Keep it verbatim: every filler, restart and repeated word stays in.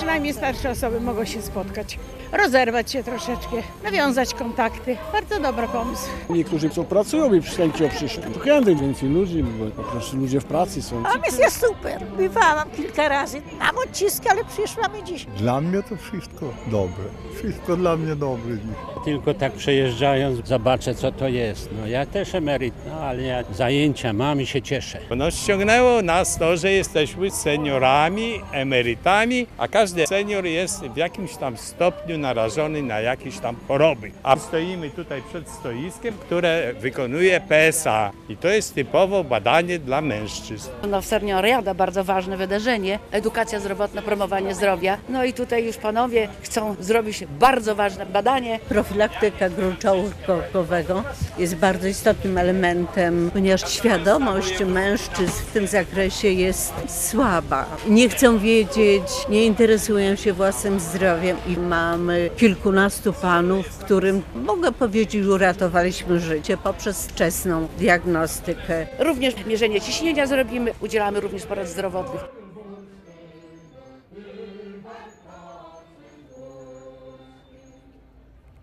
przynajmniej starsze osoby mogą się spotkać, rozerwać się troszeczkę, nawiązać kontakty. Bardzo dobry pomysł. Niektórzy co pracują i chęcią przyszli. To chętnie więcej ludzi, bo po prostu ludzie w pracy są. Pomysł jest super. Bywałam kilka razy. Mam odciski, ale przyszłam i dziś. Dla mnie to wszystko dobre. Wszystko dla mnie dobre dziś. Tylko tak przejeżdżając zobaczę, co to jest. No ja też emeryt, no ale ja zajęcia mam i się cieszę. No ściągnęło nas to, że jesteśmy seniorami, emerytami, a każdy senior jest w jakimś tam stopniu narażony na jakieś tam choroby. A stoimy tutaj przed stoiskiem, które wykonuje P S A i to jest typowo badanie dla mężczyzn. No senioriada, bardzo ważne wydarzenie, edukacja zdrowotna, promowanie zdrowia. No i tutaj już panowie chcą zrobić bardzo ważne badanie. Profilaktyka gruczołu korkowego jest bardzo istotnym elementem, ponieważ świadomość mężczyzn w tym zakresie jest słaba. Nie chcą wiedzieć, nie interesują się własnym zdrowiem i mamy kilkunastu panów, którym, mogę powiedzieć, uratowaliśmy życie poprzez wczesną diagnostykę. Również mierzenie ciśnienia zrobimy, udzielamy również porad zdrowotnych.